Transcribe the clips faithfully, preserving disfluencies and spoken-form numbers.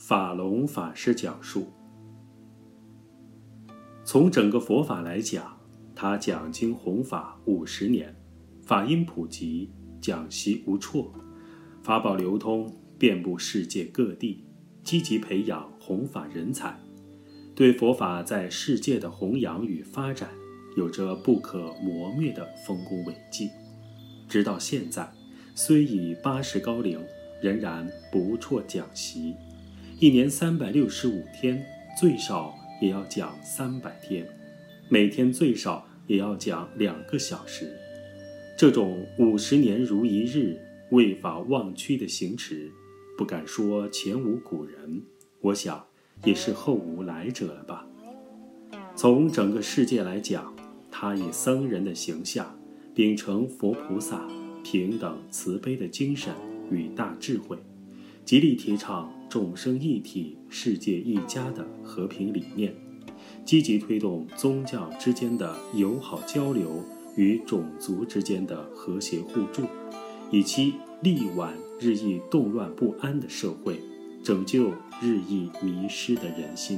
法龙法师讲述。从整个佛法来讲，他讲经弘法五十年，法音普及，讲习无辍，法宝流通，遍布世界各地，积极培养弘法人才，对佛法在世界的弘扬与发展有着不可磨灭的丰功伟绩。直到现在，虽已八十高龄，仍然不辍讲习，一年三百六十五天，最少也要讲三百天，每天最少也要讲两个小时。这种五十年如一日、为法忘躯的行持，不敢说前无古人，我想也是后无来者了吧。从整个世界来讲，他以僧人的形象，秉承佛菩萨平等慈悲的精神与大智慧，极力提倡众生一体、世界一家的和平理念，积极推动宗教之间的友好交流与种族之间的和谐互助，以期力挽日益动乱不安的社会，拯救日益迷失的人心。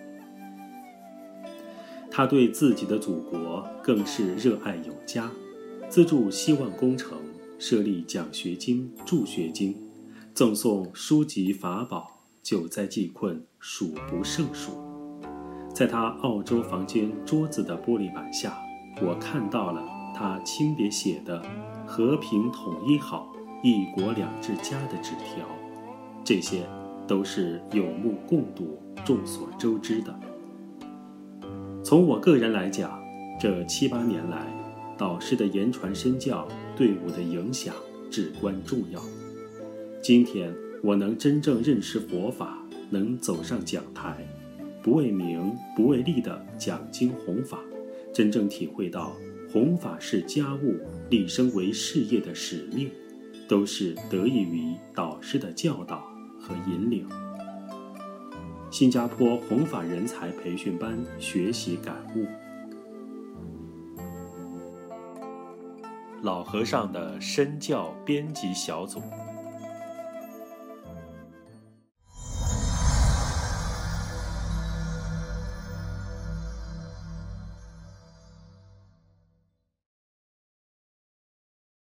他对自己的祖国更是热爱有加，资助希望工程，设立奖学金、助学金，赠送书籍法宝，救灾济困数不胜数。在他澳洲房间桌子的玻璃板下，我看到了他亲笔写的和平统一好，一国两制家的纸条，这些都是有目共睹、众所周知的。从我个人来讲，这七八年来，导师的言传身教对我的影响至关重要。今天我能真正认识佛法，能走上讲台，不为名不为利的讲经弘法，真正体会到弘法是家务，立身为事业的使命，都是得益于导师的教导和引领。新加坡弘法人才培训班学习感悟。老和尚的身教编辑小组。